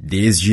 Desde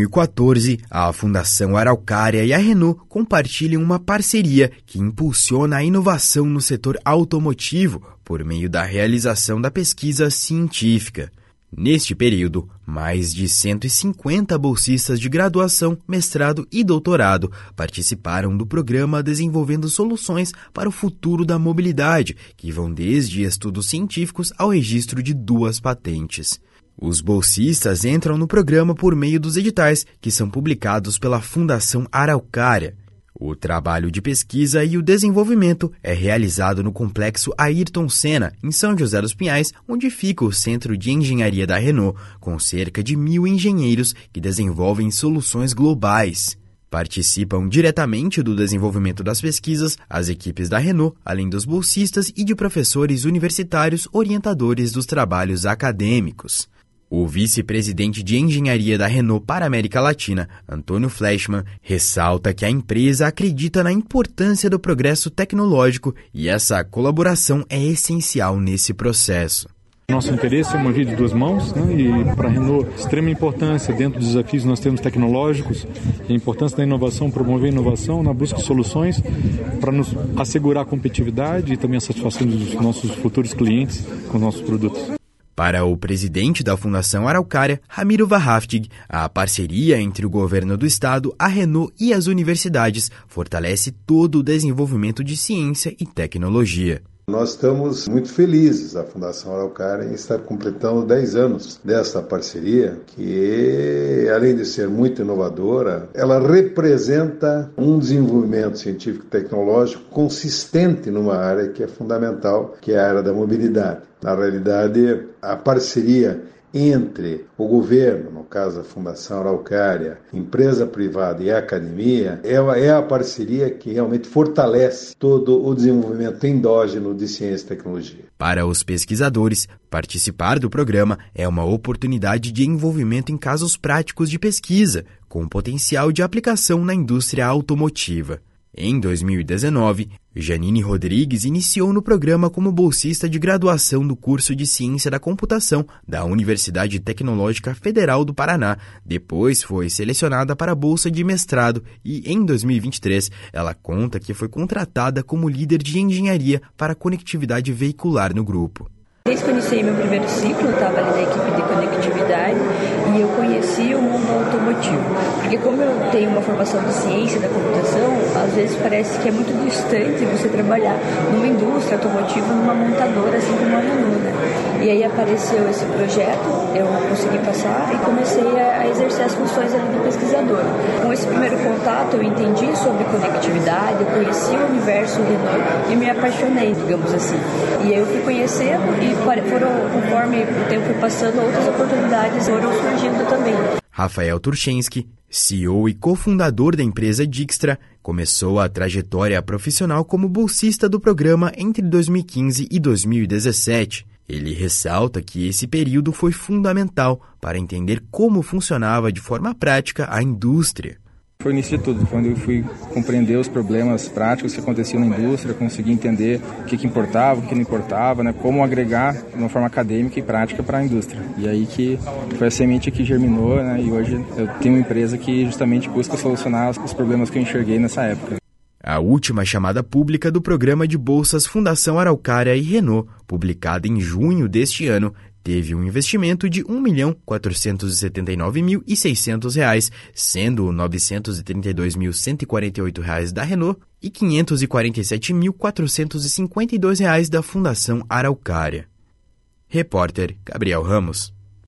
2014, a Fundação Araucária e a Renault compartilham uma parceria que impulsiona a inovação no setor automotivo por meio da realização da pesquisa científica. Neste período, mais de 150 bolsistas de graduação, mestrado e doutorado participaram do programa desenvolvendo soluções para o futuro da mobilidade, que vão desde estudos científicos ao registro de 2 patentes. Os bolsistas entram no programa por meio dos editais, que são publicados pela Fundação Araucária. O trabalho de pesquisa e o desenvolvimento é realizado no Complexo Ayrton Senna, em São José dos Pinhais, onde fica o Centro de Engenharia da Renault, com cerca de 1.000 engenheiros que desenvolvem soluções globais. Participam diretamente do desenvolvimento das pesquisas as equipes da Renault, além dos bolsistas e de professores universitários orientadores dos trabalhos acadêmicos. O vice-presidente de engenharia da Renault para a América Latina, Antônio Fleischmann, ressalta que a empresa acredita na importância do progresso tecnológico e essa colaboração é essencial nesse processo. Nosso interesse é uma via de 2 mãos, né? E para a Renault, extrema importância dentro dos desafios nós temos tecnológicos, a importância da inovação, promover a inovação na busca de soluções para nos assegurar a competitividade e também a satisfação dos nossos futuros clientes com nossos produtos. Para o presidente da Fundação Araucária, Ramiro Warhaftig, a parceria entre o governo do estado, a Renault e as universidades fortalece todo o desenvolvimento de ciência e tecnologia. Nós estamos muito felizes, a Fundação Araucária, em estar completando 10 anos dessa parceria, que, além de ser muito inovadora, ela representa um desenvolvimento científico e tecnológico consistente numa área que é fundamental, que é a área da mobilidade. Na realidade, a parceria entre o governo, no caso a Fundação Araucária, empresa privada e a academia, é a parceria que realmente fortalece todo o desenvolvimento endógeno de ciência e tecnologia. Para os pesquisadores, participar do programa é uma oportunidade de envolvimento em casos práticos de pesquisa, com potencial de aplicação na indústria automotiva. Em 2019, Janine Rodrigues iniciou no programa como bolsista de graduação do curso de Ciência da Computação da Universidade Tecnológica Federal do Paraná. Depois foi selecionada para a bolsa de mestrado e, em 2023, ela conta que foi contratada como líder de engenharia para a conectividade veicular no grupo. Desde que eu iniciei meu primeiro ciclo, eu estava ali na equipe de conectividade e eu conheci o mundo automotivo. Porque como eu tenho uma formação de ciência da computação, às vezes parece que é muito distante você trabalhar numa indústria automotiva, numa montadora, assim como a Renault, né? E aí apareceu esse projeto, eu consegui passar e comecei a exercer as funções ali de pesquisador. Com esse primeiro contato, eu entendi sobre conectividade, eu conheci o universo Renault e me apaixonei, digamos assim. E aí eu fui conhecendo e conforme o tempo foi passando, outras oportunidades foram surgindo também. Rafael Turchensky, CEO e cofundador da empresa Dijkstra, começou a trajetória profissional como bolsista do programa entre 2015 e 2017. Ele ressalta que esse período foi fundamental para entender como funcionava de forma prática a indústria. Foi o início de tudo, quando eu fui compreender os problemas práticos que aconteciam na indústria, consegui entender o que importava, o que não importava, né, como agregar de uma forma acadêmica e prática para a indústria. E aí que foi a semente que germinou, né, e hoje eu tenho uma empresa que justamente busca solucionar os problemas que eu enxerguei nessa época. A última chamada pública do programa de bolsas Fundação Araucária e Renault, publicada em junho deste ano, teve um investimento de R$ 1.479.600, sendo R$ 932.148 da Renault e R$ 547.452 da Fundação Araucária. Repórter Gabriel Ramos.